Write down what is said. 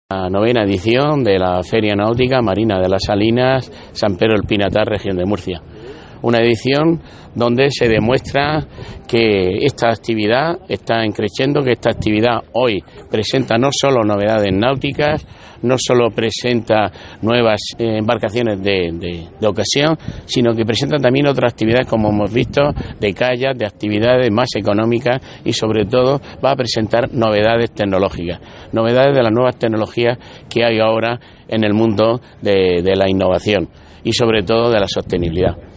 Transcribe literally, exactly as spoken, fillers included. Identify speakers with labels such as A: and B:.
A: La novena edición de la Feria Náutica Marina de las Salinas, San Pedro del Pinatar, región de Murcia. Una edición donde se demuestra que esta actividad está creciendo, que esta actividad hoy presenta no solo novedades náuticas, no solo presenta nuevas embarcaciones de, de, de ocasión, sino que presenta también otras actividades, como hemos visto, de kayak, de actividades más económicas, y sobre todo va a presentar novedades tecnológicas, novedades de las nuevas tecnologías que hay ahora en el mundo de, de la innovación y sobre todo de la sostenibilidad.